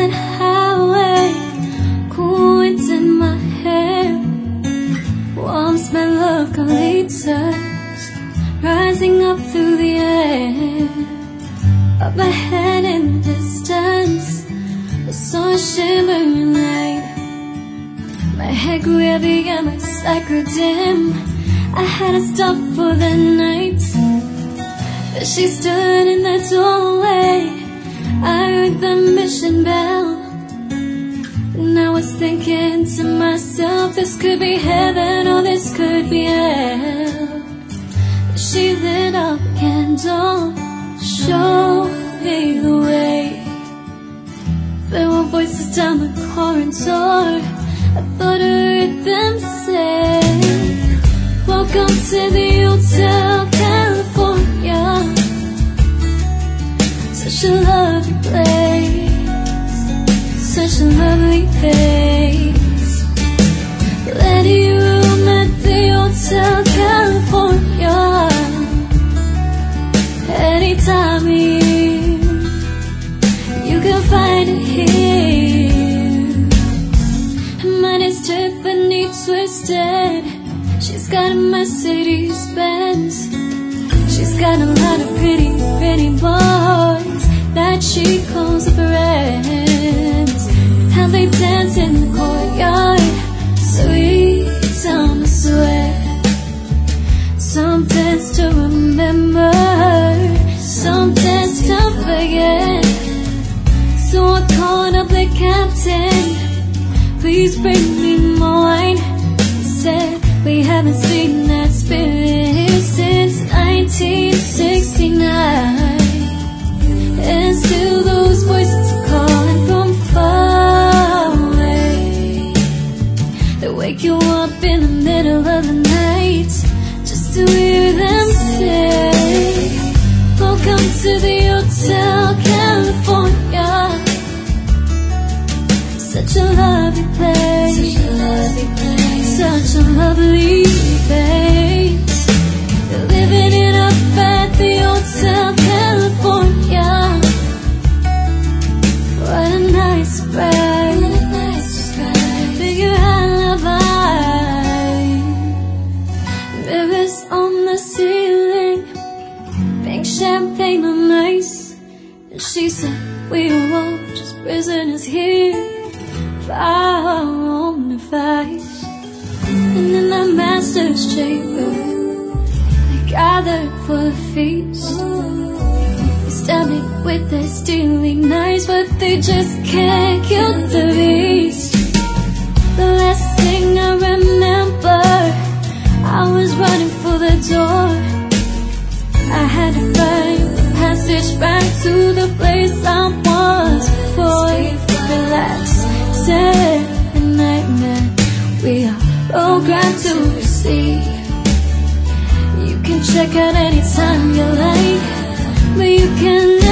moonlit highway, cool winds in my hair, warm smell of eucalyptus rising up through the air. Up ahead in the distance, I saw a shimmering light. My head grew heavy and my sight grew dim. I had to stop for the night, but she stood in the doorway. I heard the mission bell, and I was thinking to myself, this could be heaven or this could be hell. She lit up a candle, showed me the way. There were voices down the corridor, I thought I heard them say, welcome to the Hotel California. Such a lovely place, such a lovely face. Let you room at the Hotel California. Anytime you can find it here. Mine is Tiffany Twisted. She's got a Mercedes Benz. She's got a lot of pretty, pretty boys that she calls her friends. How they dance in the courtyard, sweet summer sweat. Some dance to remember, some dance to forget. So I called up the captain, please bring me more wine. He said, we haven't seen that spirit since 1969. And still those voices are calling from far away. They wake you up in the middle of the night just to hear them say, welcome to the Hotel California. Such a lovely place, such a lovely place, such a lovely place. They're living it up at the Hotel California. What a nice surprise, what a nice surprise. Figure alibi. Mirrors on the ceiling, pink champagne on ice. And she said, we are all just prisoners here for our own device. And in the master's chamber, they gathered for a feast. They stabbed me with their stealing knives, but they just can't kill the beast. The last thing I remember, I was running for the door. I had to find the passage back to the place I was before. Relax, said a nightmare. We are programmed to receive. You can check out anytime you like, but you can